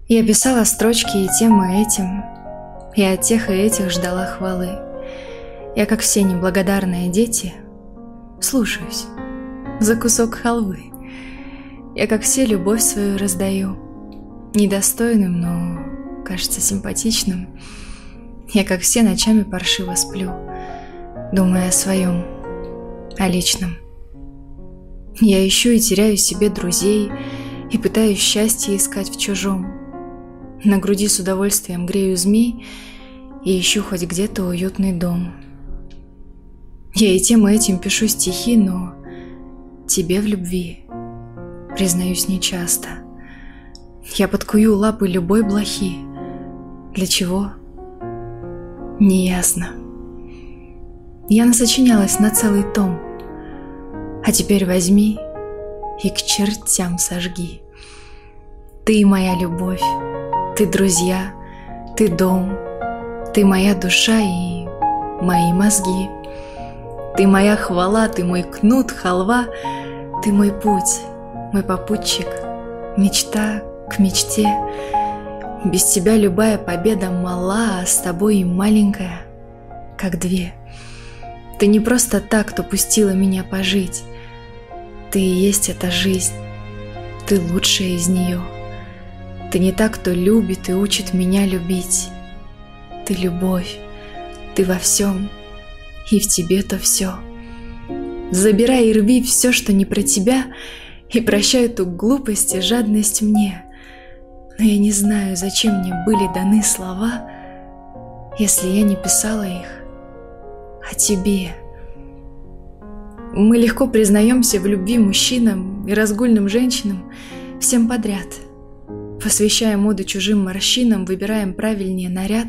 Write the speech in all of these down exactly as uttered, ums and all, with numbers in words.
Я писала строчки и тем, и этим, и от тех и этих ждала хвалы. Я, как все неблагодарные дети, слушаюсь за кусок халвы. Я, как все, любовь свою раздаю, недостойным, но, кажется, симпатичным. Я, как все, ночами паршиво сплю, думая о своем, о личном. Я ищу и теряю себе друзей, и пытаюсь счастье искать в чужом. На груди с удовольствием грею змей и ищу хоть где-то уютный дом. Я и тем и этим пишу стихи, но тебе в любви признаюсь нечасто. Я подкую лапы любой блохи. Для чего? Неясно. Я насочинялась на целый том, а теперь возьми и к чертям сожги. Ты моя любовь, ты друзья, ты дом, ты моя душа и мои мозги. Ты моя хвала, ты мой кнут, халва, ты мой путь, мой попутчик, мечта к мечте. Без тебя любая победа мала, а с тобой и маленькая, как две. Ты не просто так, кто пустила меня пожить. Ты и есть эта жизнь, ты лучшая из нее. Ты не так, кто любит и учит меня любить. Ты любовь, ты во всем, и в тебе-то все. Забирай и рви все, что не про тебя, и прощай эту глупость и жадность мне. Но я не знаю, зачем мне были даны слова, если я не писала их о тебе. Мы легко признаемся в любви мужчинам и разгульным женщинам всем подряд, посвящая моду чужим морщинам, выбираем правильнее наряд.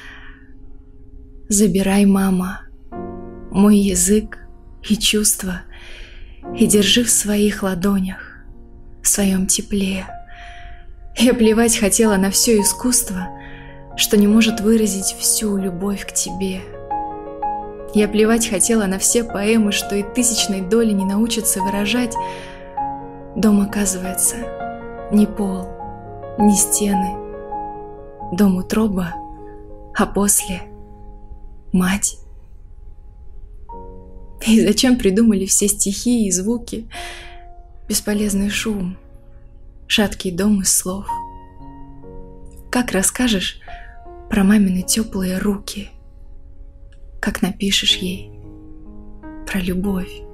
Забирай, мама, мой язык и чувства, и держи в своих ладонях, в своем тепле. Я плевать хотела на все искусство, что не может выразить всю любовь к тебе. Я плевать хотела на все поэмы, что и тысячной доли не научатся выражать. Дом, оказывается, не пол, не стены. Дом утроба, а после — мать. И зачем придумали все стихи и звуки? Бесполезный шум, шаткий дом из слов. Как расскажешь про мамины теплые руки? Как напишешь ей про любовь?